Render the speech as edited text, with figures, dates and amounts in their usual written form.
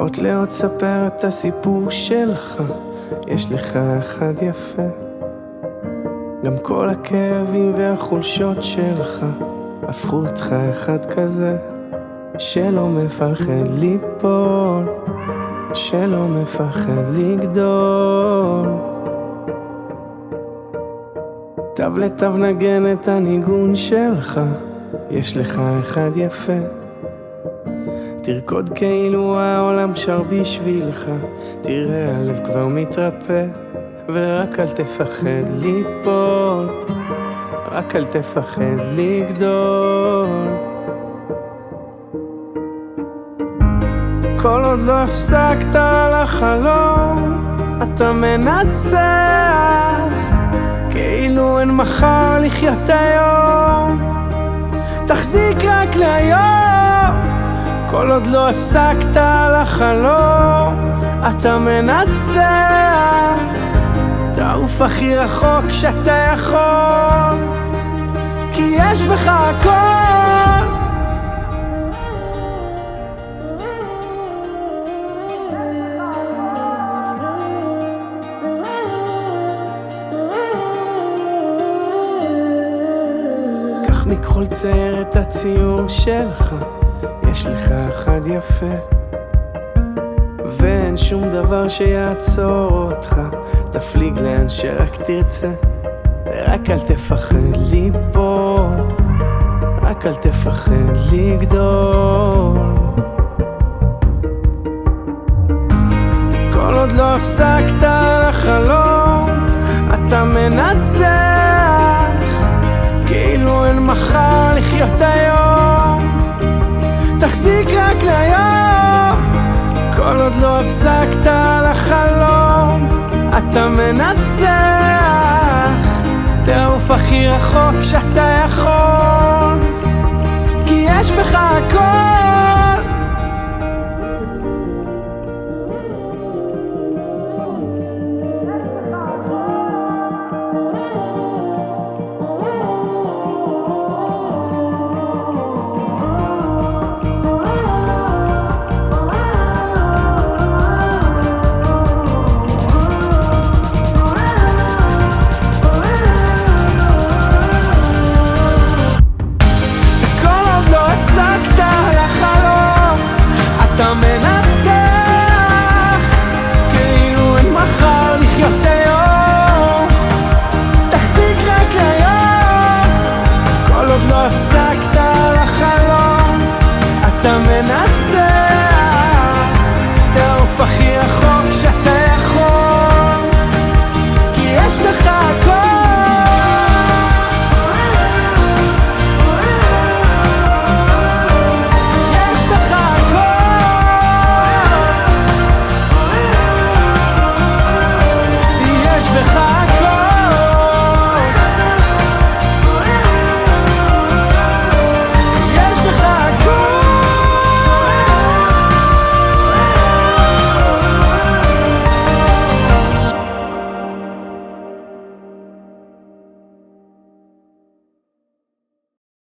עוד לאות ספר את הסיפור שלך, יש לך אחד יפה. גם כל הכאבים והחולשות שלך הפכו אותך אחד כזה, שלא מפחד ליפול, שלא מפחד לגדול. תו לתו נגן את הניגון שלך, יש לך אחד יפה. תרקוד כאילו העולם שר בשבילך, תראה הלב כבר מתרפא. ורק אל תפחד ליפול, רק אל תפחד לגדול. כל עוד לא הפסקת על החלום, אתה מנצח, כאילו אין מחר לחיות היום. תחזיק רק להיום, כל עוד לא הפסקת על החלום, אתה מנצח. תעוף הכי רחוק שאתה יכול, כי יש בך הכל. קח מכחול צייר את הציור שלך, יש לך אחד יפה. ואין שום דבר שיעצור אותך, תפליג לאן שרק תרצה. רק אל תפחד ליפול, רק אל תפחד לגדול. כל עוד לא הפסקת על החלום, אתה מנצח, כאילו אין מחר לחיות היום. תחזיק רק להיום, כל עוד לא הפסקת על החלום, אתה מנצח. תעוף הכי רחוק שאתה יכול, כי יש בך הכל.